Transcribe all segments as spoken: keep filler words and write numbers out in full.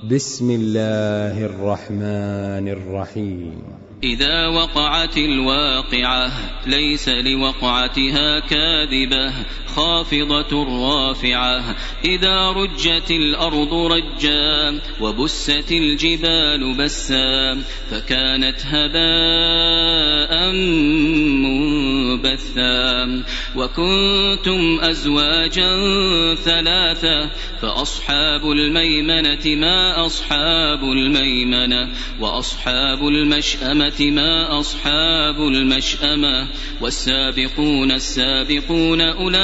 بسم الله الرحمن الرحيم. إذا وقعت الواقعة ليس لوقعتها كاذبة خافضة رافعة. إذا رجت الأرض رجا وبست الجبال بسا فكانت هباء منبثا. وكنتم أزواجا ثلاثة فأصحاب الميمنة ما أصحاب الميمنة وأصحاب المشأمة ما أصحاب المشأمة والسابقون السابقون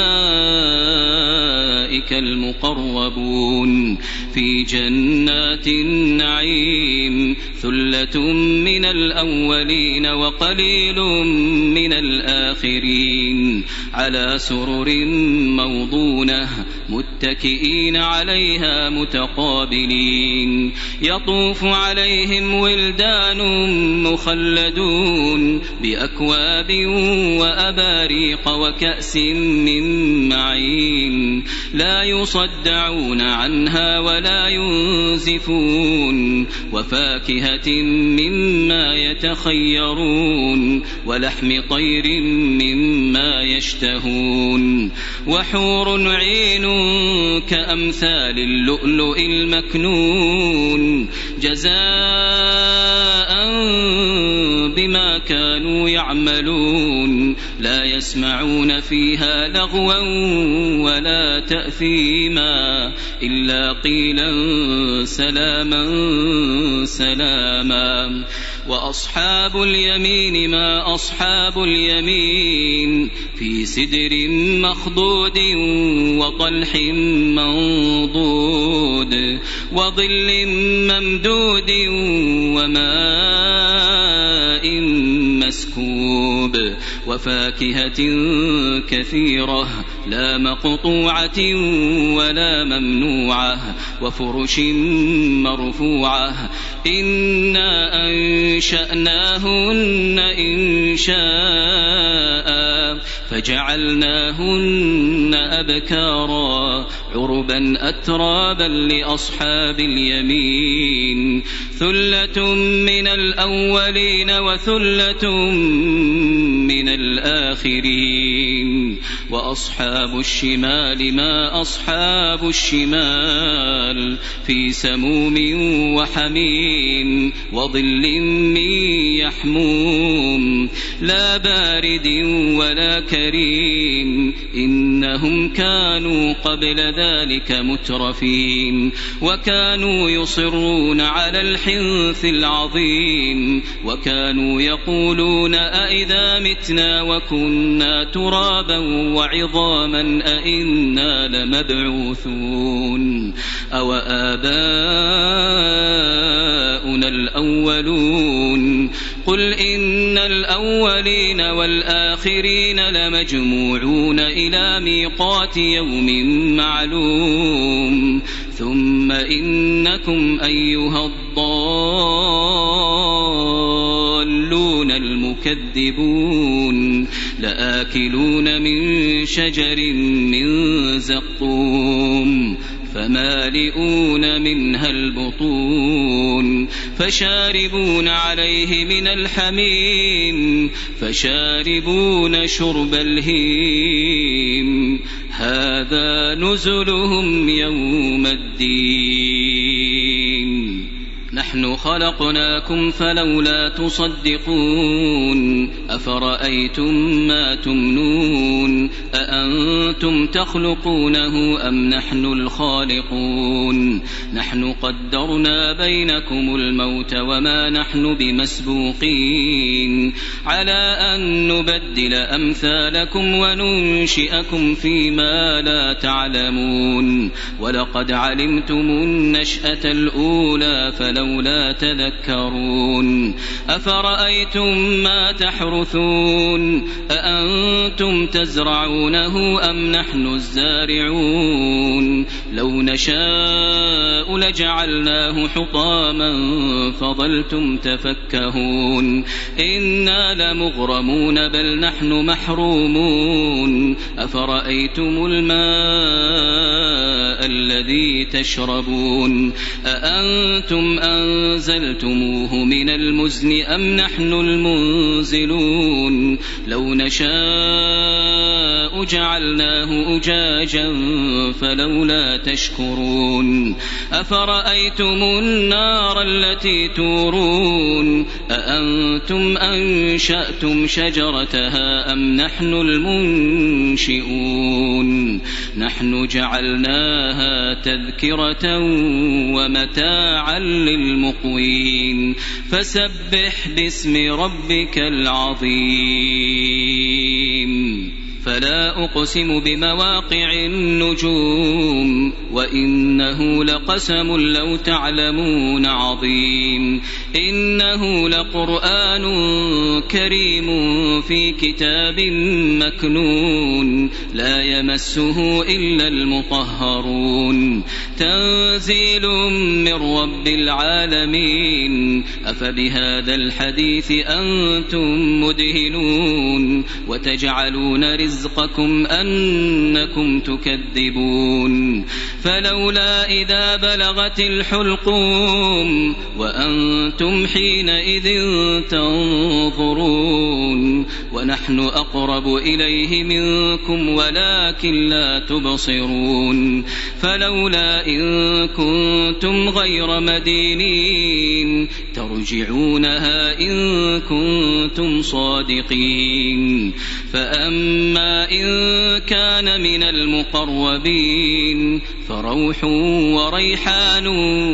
أولئك المقربون في جنات النعيم. ثلة من الأولين وقليل من الآخرين على سرر موضونة متكئين عليها متقابلين. يطوف عليهم ولدان مخلدون بأكواب وأباريق وكأس من معين لا يصدعون عنها ولا ينزفون. وفاكهة مما يتخيرون ولحم طير مما يشتهون. وحور عين كأمثال اللؤلؤ المكنون جزاء بما كانوا يعملون. لا يسمعون فيها لغوا ولا تأثيما إلا قيلا سلاما سلاما. وأصحاب اليمين ما أصحاب اليمين في سدر مخضود وطلح منضود وظل ممدود وماء مسكوب وفاكهة كثيرة لا مقطوعة ولا ممنوعة وفرش مرفوعة. إنا أنشأناهن إنشاء فجعلناهن أبكارا عربا أترابا لأصحاب اليمين. ثلة من الأولين وثلة من الآخرين. وأصحاب الشمال ما أصحاب الشمال في سموم وحميم وظل من يحموم لا بارد ولا كريم. إنهم كانوا قبل ذلك مترفين وكانوا يصرون على الحنث العظيم وكانوا يقولون أئذا متنا وكنا ترابا وعظاما أئنا لمبعوثون أو آباؤنا الأولون. قل إن الأولين والآخرين لمجموعون إلى ميقات يوم معلوم. ثم إنكم أيها الضالون المكذبون لآكلون من شجر من زقوم فمالئون منها البطون فشاربون عليه من الحميم فشاربون شرب الهيم. هذا نزلهم يوم الدين. نحن خلقناكم فلولا تصدقون. أفرأيتم ما تمنون أأنتم تخلقونه أم نحن الخالقون. نحن قدرنا بينكم الموت وما نحن بمسبوقين على أن نبدل أمثالكم وننشئكم فيما لا تعلمون. ولقد علمتم النشأة الأولى فلولا فلولا تذكرون أفرأيتم ما تحرثون أأنتم تزرعونه أم نحن الزارعون لو نشاء لجعلناه حطاما فظلتم تفكهون إنا لمغرمون بل نحن محرومون أفرأيتم الماء الذي تشربون أأنتم أنزلتموه من المزن أم نحن المنزلون لو نشاء جعلناه أجاجا فلولا تشكرون أفرأيتم النار التي تورون أأنتم أنشأتم شجرتها أم نحن المنشئون نحن جعلناها تذكرة ومتاعا للمقوين فسبح باسم ربك العظيم فلا أقسم بمواقع النجوم وإنه لقسم لو تعلمون عظيم إنه لقرآن كريم في كتاب مكنون لا يمسه إلا المطهرون تنزيل من رب العالمين أفبهذا الحديث أنتم مدهنون وتجعلون رزقكم أنكم تكذبون فلولا إذا بلغت الحلقوم وأنتم حينئذ تنظرون ونحن أقرب إليه منكم ولكن لا تبصرون فلولا إن كنتم غير مدينين ترجعونها إن كنتم صادقين فأما إن كان من المقربين فروح وريحان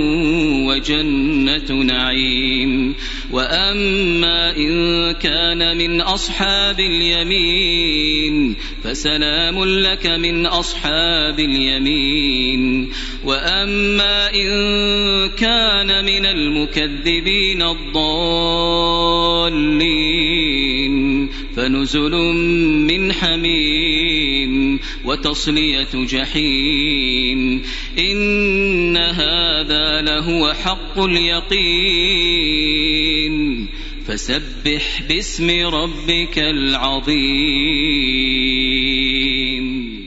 وجنة نعيم وأما إن كان من أصحاب اليمين فسلام لك من أصحاب اليمين وأما إن كان من المكذبين الضالين فنزل من حميم وتصلية جحيم إن هذا لهو حق اليقين فسبح باسم ربك العظيم.